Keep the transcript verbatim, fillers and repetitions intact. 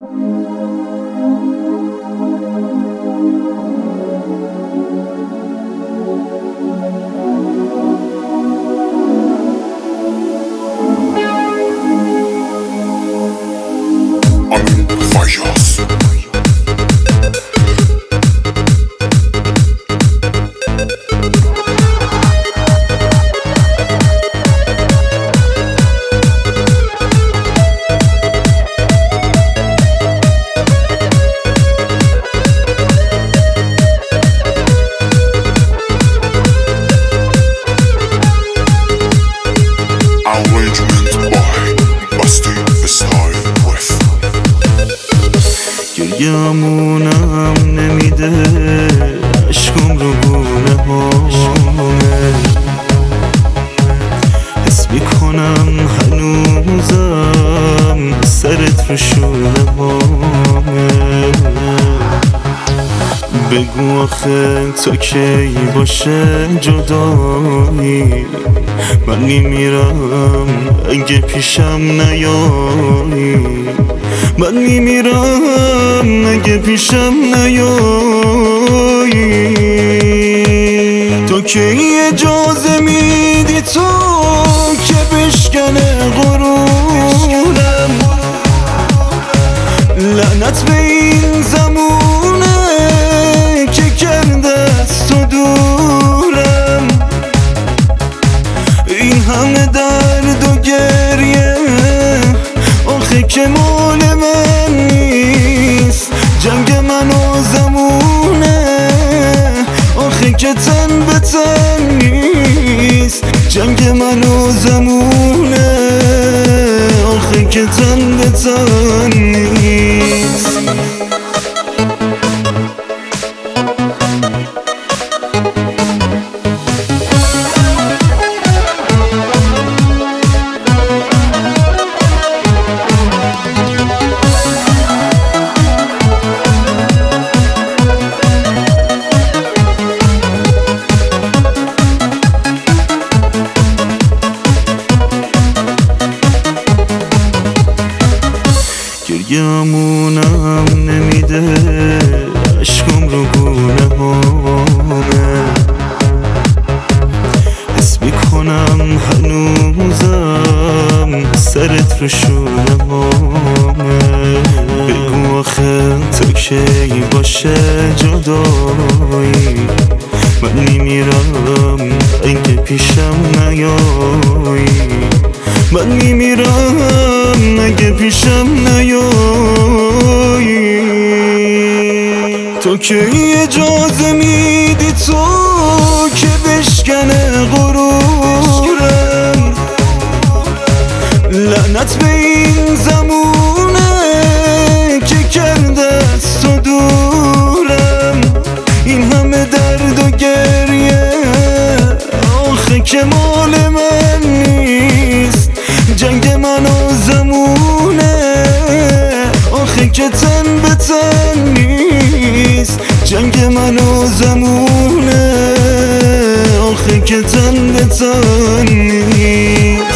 گریه‌مونم نمیده عشقم رو گونه هامه، حس میکنم هنوزم سرت رو شونه هامه. بگو آخه تا کی باشه جدایی، من میمیرم اگه پیشم نیایی، من میمیرم اگه پیشم نیایی. تو کی اجازه میدی تو که بشکنه غرورم؟ لعنت به این زمونه که کرده از تو دورم. این همه درد و گریه آخه که مال من نیست، جنگ من و زمونه آخه که تن به تن نیست، جنگ من و زمونه آخه که تن به تن نیست. گریه‌مونم نمیده عشقم رو گونه هامه، حس میکنم هنوزم سرت رو شونه هامه. بگو آخه تا کی باشه جدایی، من میمیرم اگه پیشم نیایی، من میمیرم اگه پیشم نیایی. تو کی اجازه میدی تو که بشکنه غرورم؟ لعنت به این زمونه که کرده از تو دورم. این همه درد و گریه آخه که مال من نیست، جنگ من و زمونه آخه که تن به تن نیست، جنگ من و زمونه آخه که تن به تن نیست.